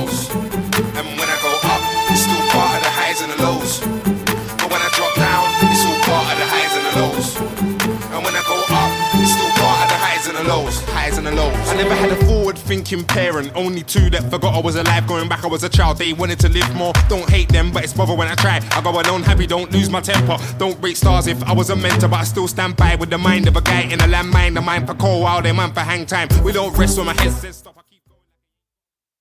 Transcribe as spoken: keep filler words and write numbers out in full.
lows. And when I go up, it's still part of the highs and the lows. But when I drop down, it's all part of the highs and the lows. And when I go up, it's still part of the highs and the lows. Highs and the lows. I never had a forward-thinking parent. Only two that forgot I was alive. Going back, I was a child. They wanted to live more. Don't hate them, but it's bother when I try. I go alone happy, don't lose my temper. Don't break stars if I was a mentor, but I still stand by with the mind of a guy in a landmine. The mind for cold while they man for hang time. We don't rest when my head says stop.